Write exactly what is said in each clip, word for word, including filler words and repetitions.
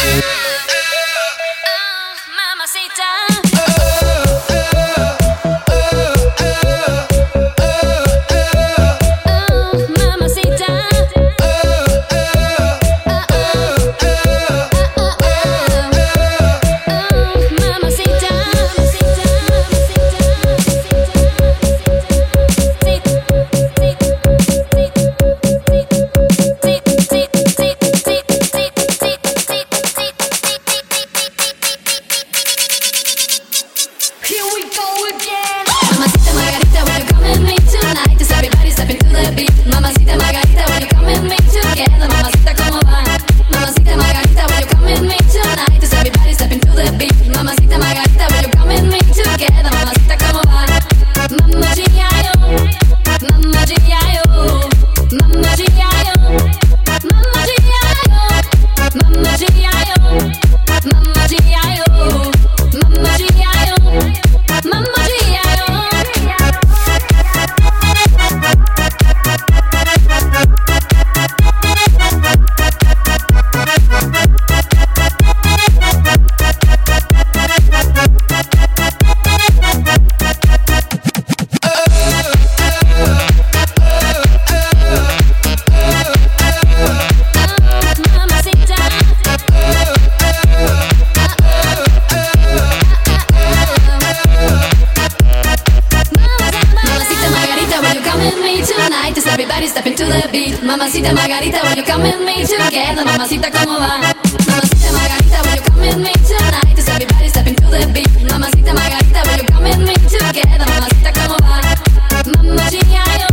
Mamacita Margarita, will you come with me together? Mamacita, ¿cómo va? Mamacita Margarita, will you come with me tonight? Is everybody stepping to the beat? Mamacita Margarita, will you come with me together? Mamacita, ¿cómo va? Mamma G.I.O.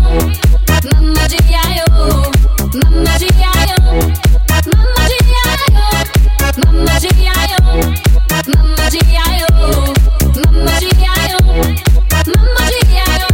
Mamma G.I.O. Mamma G.I.O. Mamma G.I.O. Mamma G.I.O. Mamma G.I.O. Mamma G.I.O. Mamma G.I.O.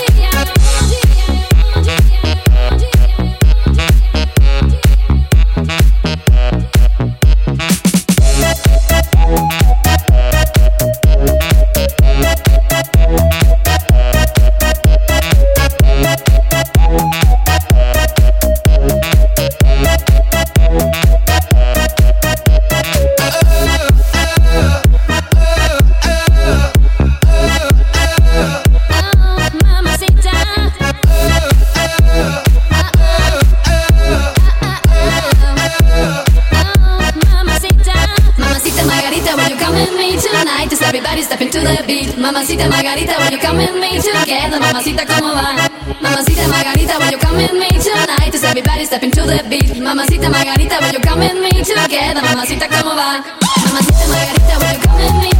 Mamacita Margarita, will you come with me together? Mamacita, ¿cómo va? Mamacita Margarita, will you come with me tonight? Is everybody stepping to the beat? Mamacita Margarita, will you come with me together? Mamacita, ¿cómo va? Mamacita Margarita, will you come with me